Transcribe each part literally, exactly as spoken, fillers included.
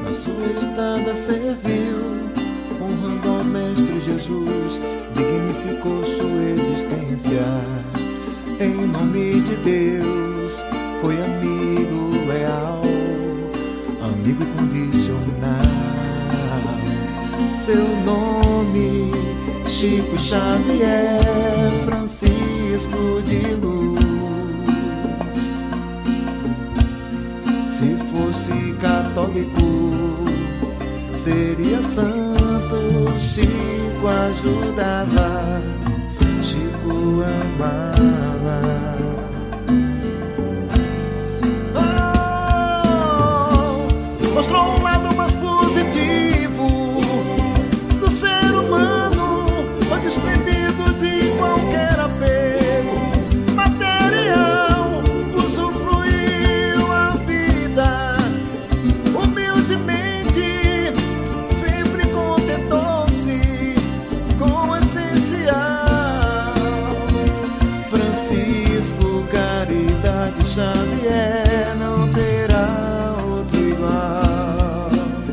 na sua estada serviu, honrando ao Mestre Jesus, dignificou sua existência. Em nome de Deus, foi amigo leal, amigo incondicional. Seu nome, Chico Xavier, Francisco de Luz. Se fosse católico, seria santo. Chico ajudava, Chico amava. Oh, mostrou um lado mais positivo do ser humano, foi desprendido de qualquer apego material, usufruiu a vida humildemente, sempre contentou-se com o essencial. Francisco Caridade Xavier não terá outro igual.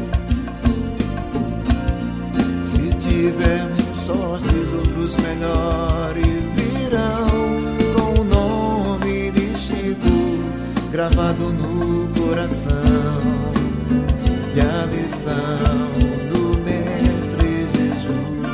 Se tivermos sortes, outros melhores virão, com o nome de Chico gravado no coração, e a lição do Mestre Jesus.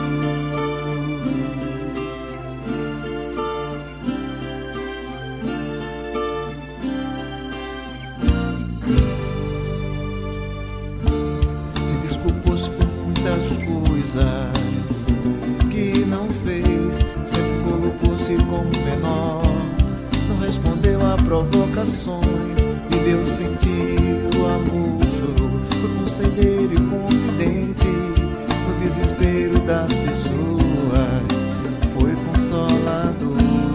Se desculpou-se por muitas coisas que não fez, sempre colocou-se como menor, não respondeu a provocações, viveu, sentiu amor, chorou, foi conselheiro e confidente, no desespero das pessoas foi consolador.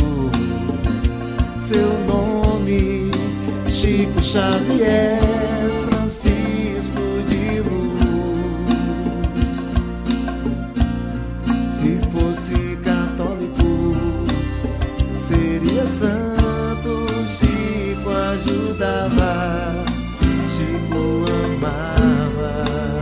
Seu nome, Chico Xavier, Francisco de Luz. Se fosse católico, seria santo. Chico ajudava, Chico amava.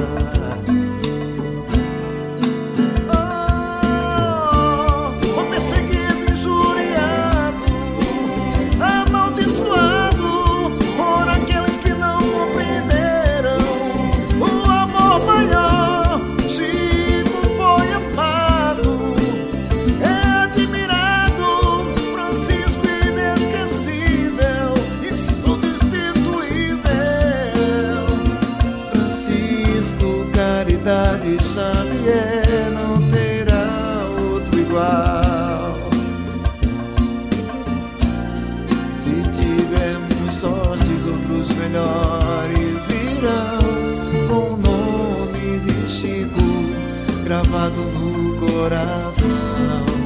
Oh, o perseguido, injuriado, amaldiçoado por aqueles que não compreenderam o amor maior. Chico foi amado, é admirado. Francisco inesquecível, insubstituível. Francisco Caridade Xavier não terá outro igual. Se tivermos sortes, outros melhores virão, com o nome de Chico gravado no coração.